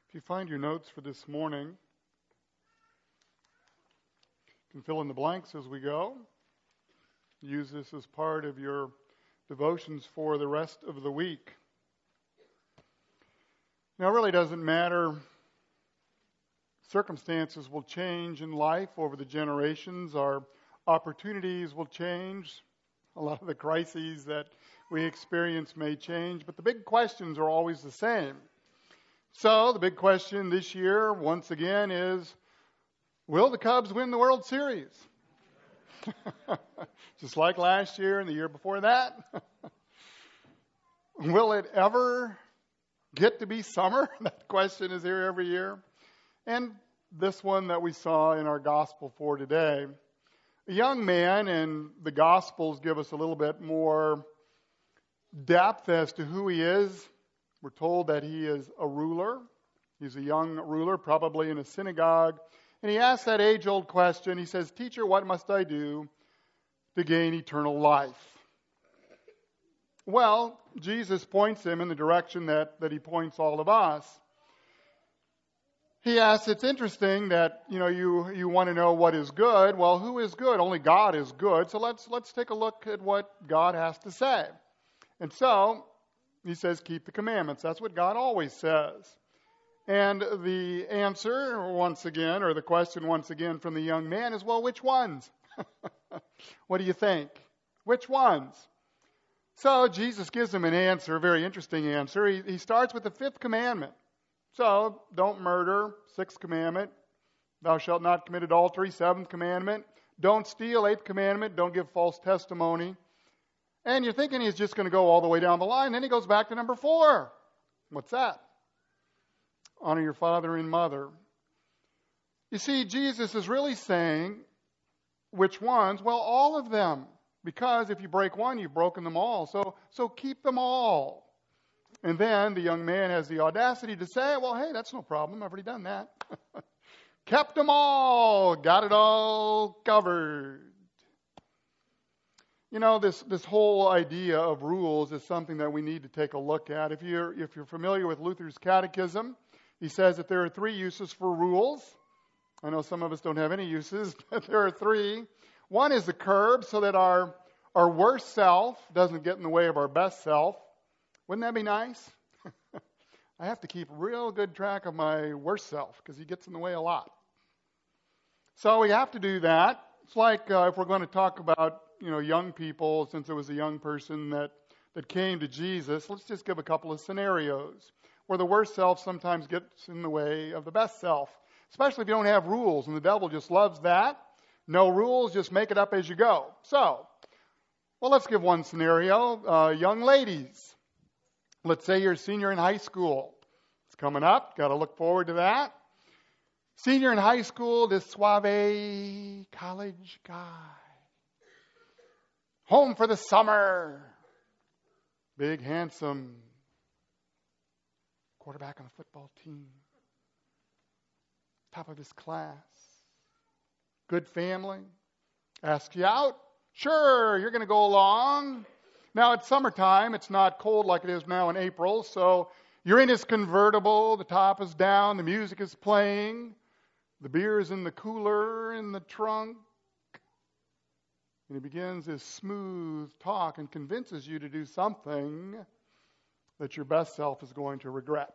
If you find your notes for this morning, you can fill in the blanks as we go. Use this as part of your devotions for the rest of the week. Now, it really doesn't matter. Circumstances will change in life over the generations. Our opportunities will change. A lot of the crises that we experience may change, but the big questions are always the same. So, the big question this year, once again, is, will the Cubs win the World Series? Just like last year and the year before that. Will it ever get to be summer? That question is here every year. And this one that we saw in our gospel for today. A young man, and the Gospels give us a little bit more depth as to who he is. We're told that he is a ruler. He's a young ruler, probably in a synagogue. And he asks that age-old question. He says, "Teacher, what must I do to gain eternal life?" Well, Jesus points him in the direction that he points all of us. He asks, it's interesting that, you want to know what is good. Well, who is good? Only God is good. So let's take a look at what God has to say. And so, he says, keep the commandments. That's what God always says. And the answer, once again, or the question once again from the young man is, well, which ones? What do you think? Which ones? So Jesus gives him an answer, a very interesting answer. He starts with the 5th commandment. So, don't murder, 6th commandment. Thou shalt not commit adultery, 7th commandment. Don't steal, 8th commandment. Don't give false testimony. And you're thinking he's just going to go all the way down the line. Then he goes back to number 4. What's that? Honor your father and mother. You see, Jesus is really saying, which ones? Well, all of them. Because if you break one, you've broken them all. So keep them all. And then the young man has the audacity to say, well, hey, that's no problem. I've already done that. Kept them all. Got it all covered. This whole idea of rules is something that we need to take a look at. If you're familiar with Luther's catechism, he says that there are 3 uses for rules. I know some of us don't have any uses, but there are 3. One is the curb, so that our worst self doesn't get in the way of our best self. Wouldn't that be nice? I have to keep real good track of my worst self because he gets in the way a lot. So we have to do that. It's like if we're going to talk about young people, since it was a young person that came to Jesus, let's just give a couple of scenarios where the worst self sometimes gets in the way of the best self, especially if you don't have rules, and the devil just loves that. No rules, just make it up as you go. So, well, let's give one scenario. Young ladies, let's say you're a senior in high school. It's coming up, got to look forward to that. Senior in high school, this suave college guy. Home for the summer. Big, handsome quarterback on the football team. Top of his class. Good family. Ask you out. Sure, you're going to go along. Now, it's summertime. It's not cold like it is now in April. So you're in his convertible. The top is down. The music is playing. The beer is in the cooler in the trunk. And he begins his smooth talk and convinces you to do something that your best self is going to regret.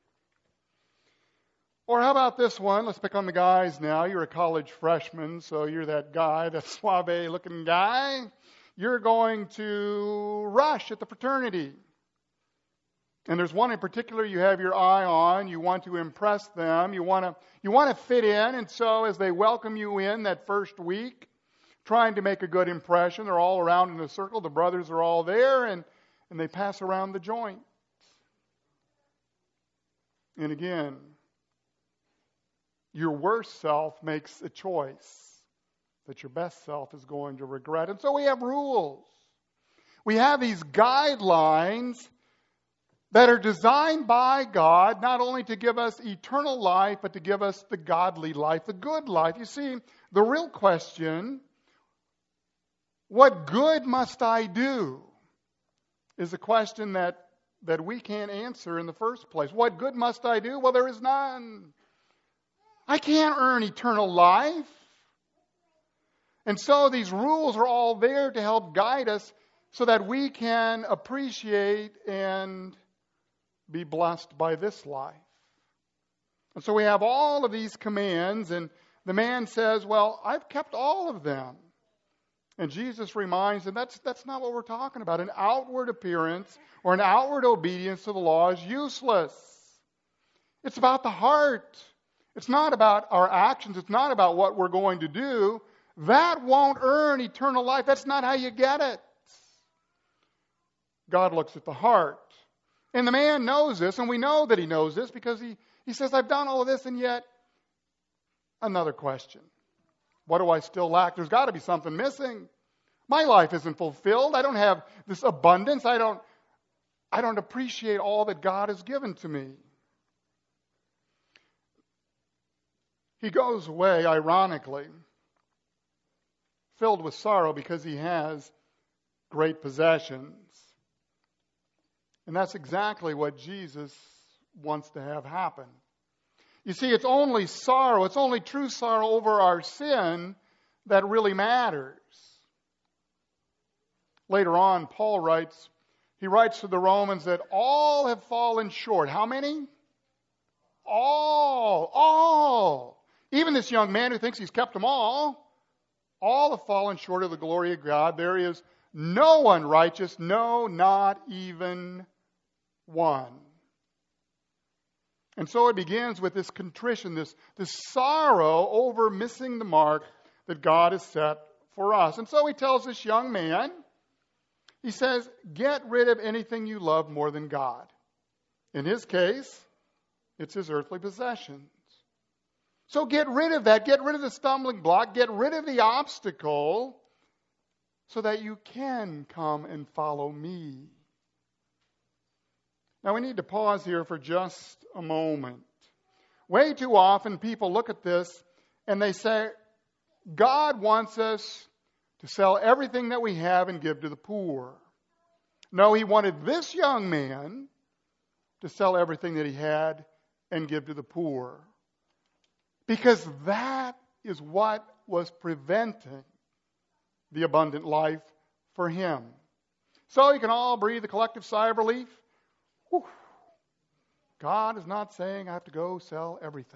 Or how about this one? Let's pick on the guys now. You're a college freshman, so you're that guy, that suave-looking guy. You're going to rush at the fraternity. And there's one in particular you have your eye on. You want to impress them. You want to fit in. And so as they welcome you in that first week, trying to make a good impression, they're all around in a circle. The brothers are all there, and they pass around the joint. And again, your worst self makes a choice that your best self is going to regret. And so we have rules. We have these guidelines that are designed by God not only to give us eternal life, but to give us the godly life, the good life. You see, the real question, what good must I do, is a question that that we can't answer in the first place. What good must I do? Well, there is none. I can't earn eternal life. And so these rules are all there to help guide us so that we can appreciate and be blessed by this life. And so we have all of these commands, and the man says, well, I've kept all of them. And Jesus reminds him that's not what we're talking about. An outward appearance or an outward obedience to the law is useless. It's about the heart. It's not about our actions. It's not about what we're going to do. That won't earn eternal life. That's not how you get it. God looks at the heart. And the man knows this, and we know that he knows this because he says, I've done all of this, and yet another question. What do I still lack? There's got to be something missing. My life isn't fulfilled. I don't have this abundance. I don't appreciate all that God has given to me. He goes away, ironically, filled with sorrow because he has great possessions. And that's exactly what Jesus wants to have happen. You see, it's only sorrow, it's only true sorrow over our sin that really matters. Later on, Paul writes to the Romans that all have fallen short. How many? All. Even this young man who thinks he's kept them all have fallen short of the glory of God. There is no one righteous, no, not even one. And so it begins with this contrition, this sorrow over missing the mark that God has set for us. And so he tells this young man, he says, get rid of anything you love more than God. In his case, it's his earthly possessions. So get rid of that. Get rid of the stumbling block. Get rid of the obstacle so that you can come and follow me. Now we need to pause here for just a moment. Way too often people look at this and they say, God wants us to sell everything that we have and give to the poor. No, he wanted this young man to sell everything that he had and give to the poor. Because that is what was preventing the abundant life for him. So you can all breathe a collective sigh of relief. Whew. God is not saying I have to go sell everything.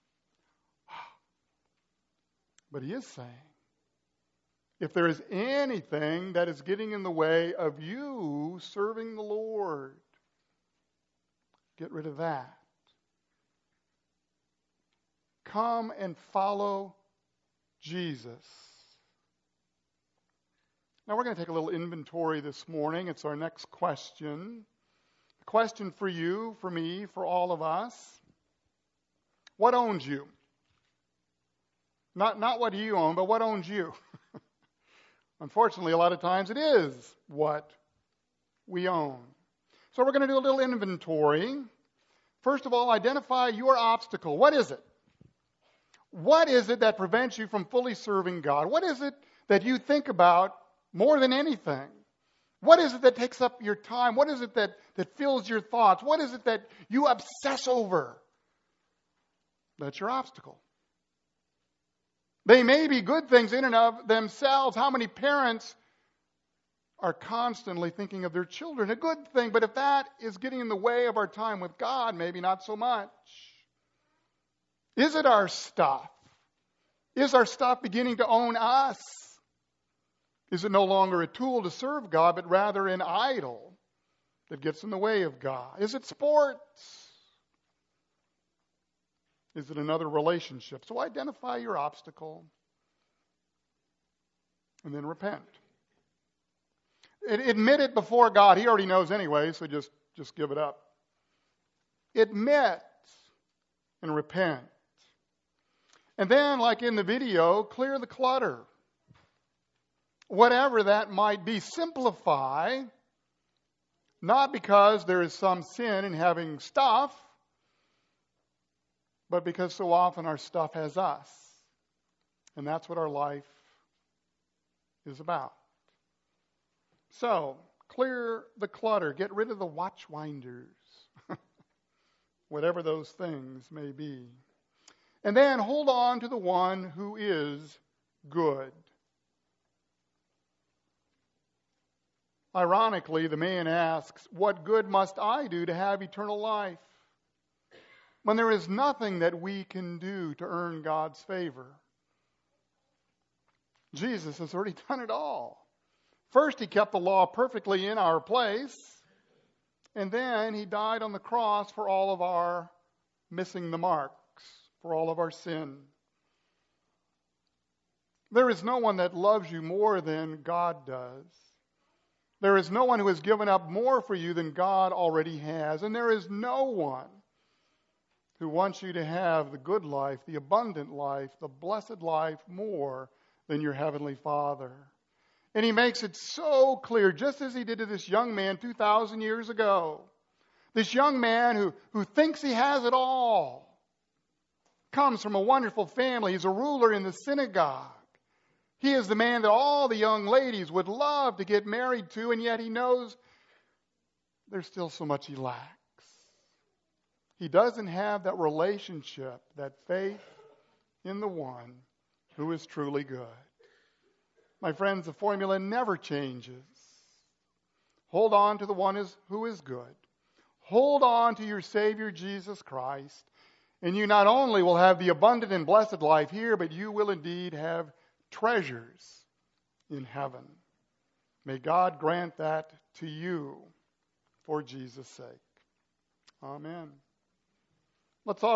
But he is saying, if there is anything that is getting in the way of you serving the Lord, get rid of that. Come and follow Jesus. Now we're going to take a little inventory this morning. It's our next question. A question for you, for me, for all of us. What owns you? Not what you own, but what owns you? Unfortunately, a lot of times it is what we own. So we're going to do a little inventory. First of all, identify your obstacle. What is it? What is it that prevents you from fully serving God? What is it that you think about more than anything? What is it that takes up your time? What is it that fills your thoughts? What is it that you obsess over? That's your obstacle. They may be good things in and of themselves. How many parents are constantly thinking of their children? A good thing, but if that is getting in the way of our time with God, maybe not so much. Is it our stuff? Is our stuff beginning to own us? Is it no longer a tool to serve God, but rather an idol that gets in the way of God? Is it sports? Is it another relationship? So identify your obstacle and then repent. Admit it before God. He already knows anyway, so just give it up. Admit and repent. And then, like in the video, clear the clutter. Whatever that might be, simplify, not because there is some sin in having stuff, but because so often our stuff has us. And that's what our life is about. So, Clear the clutter. Get rid of the watchwinders, whatever those things may be. And then hold on to the one who is good. Ironically, the man asks, what good must I do to have eternal life? When there is nothing that we can do to earn God's favor. Jesus has already done it all. First, he kept the law perfectly in our place, and then he died on the cross for all of our missing the marks, for all of our sin. There is no one that loves you more than God does. There is no one who has given up more for you than God already has. And there is no one who wants you to have the good life, the abundant life, the blessed life more than your Heavenly Father. And he makes it so clear, just as he did to this young man 2,000 years ago. This young man who thinks he has it all. Comes from a wonderful family. He's a ruler in the synagogue. He is the man that all the young ladies would love to get married to, and yet he knows there's still so much he lacks. He doesn't have that relationship, that faith in the one who is truly good. My friends, the formula never changes. Hold on to the one who is good. Hold on to your Savior, Jesus Christ, and you not only will have the abundant and blessed life here, but you will indeed have treasures in heaven. May God grant that to you for Jesus' sake. Amen. Let's all